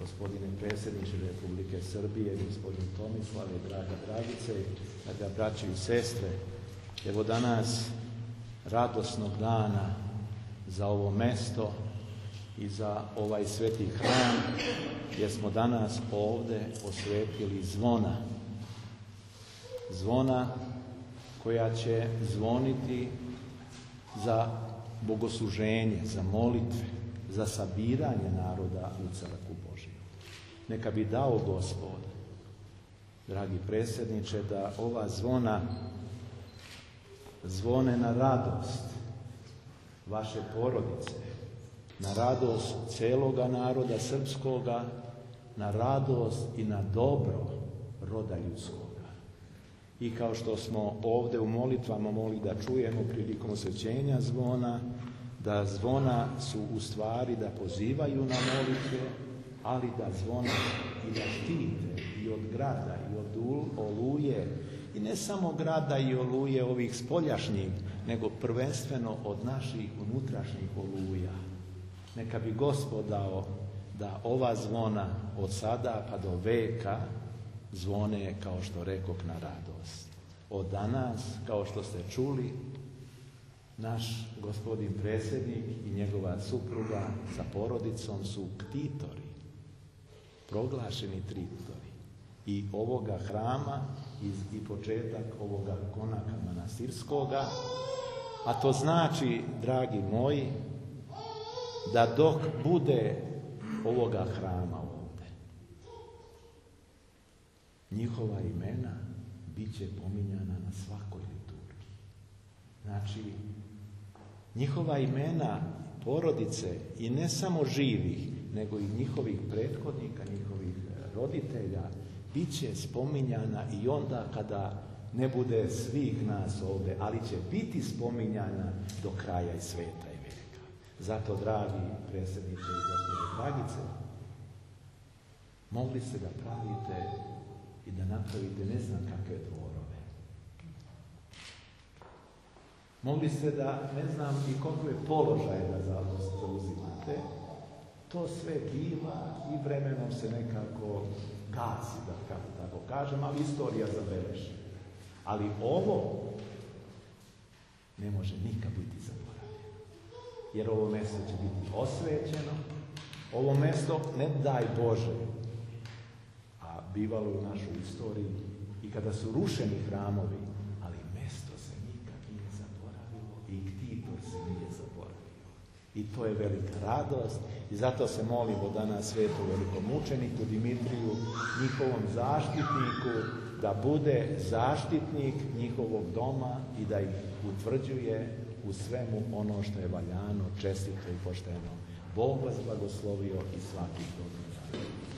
gospodine predsjedniče Republike Srbije, gospodin Tomislave, draga Dragice, draga braće i sestre, evo danas radosnog dana za ovo mesto i za ovaj sveti hram, jer smo danas ovde osvetili zvona. Zvona koja će zvoniti za bogosluženje, za molitve, za sabiranje naroda u crkvu Božiju. Neka bi dao Gospod, dragi predsjedniče, da ova zvona zvone na radost vaše porodice, na radost celoga naroda srpskoga, na radost i na dobro roda ljudskoga. I kao što smo ovde u molitvama mogli da čujemo prilikom osvećenja zvona, da zvona su u stvari da pozivaju na molitve, ali da zvona i da štite i od grada i od oluje, i ne samo grada i oluje ovih spoljašnjih, nego prvenstveno od naših unutrašnjih oluja. Neka bi Gospod dao da ova zvona od sada pa do veka zvone, kao što rekoh, na radost. Od danas, kao što ste čuli, naš gospodin predsjednik i njegova supruga sa porodicom su ktitori, proglašeni ktitori i ovoga hrama i početak ovoga konaka manastirskoga, a to znači, dragi moji, da dok bude ovoga hrama ovde, njihova imena bit će pominjana na svakoj liturgiji. Znači, njihova imena porodice i ne samo živih, nego i njihovih prethodnika, njihovih roditelja, bit će spominjana i onda kada ne bude svih nas ovde, ali će biti spominjana do kraja i sveta i veka. Zato, dragi predsjedniče i gospođe Dragice, mogli ste da pravite i da napravite ne znam kakve dvorove. Mogli ste da ne znam i kakve položaje da zauzimate. To sve biva i vremenom se nekako gasi, da tako kažem, ali istorija zabeleži. Ali ovo ne može nikad biti zaboravljeno. Jer ovo mesto će biti osvećeno. Ovo mesto, ne daj Bože, a bivalo u našoj istoriji i kada su rušeni hramovi, ali mesto se nikad nije zaboravilo i ktitor se nije zaboravio. I to je velika radost i zato se molimo danas svetu velikomučeniku Dimitriju, njihovom zaštitniku, da bude zaštitnik njihovog doma i da ih utvrđuje u svemu ono što je valjano, čestito i pošteno. Bog vas blagoslovio i svakih dobrih.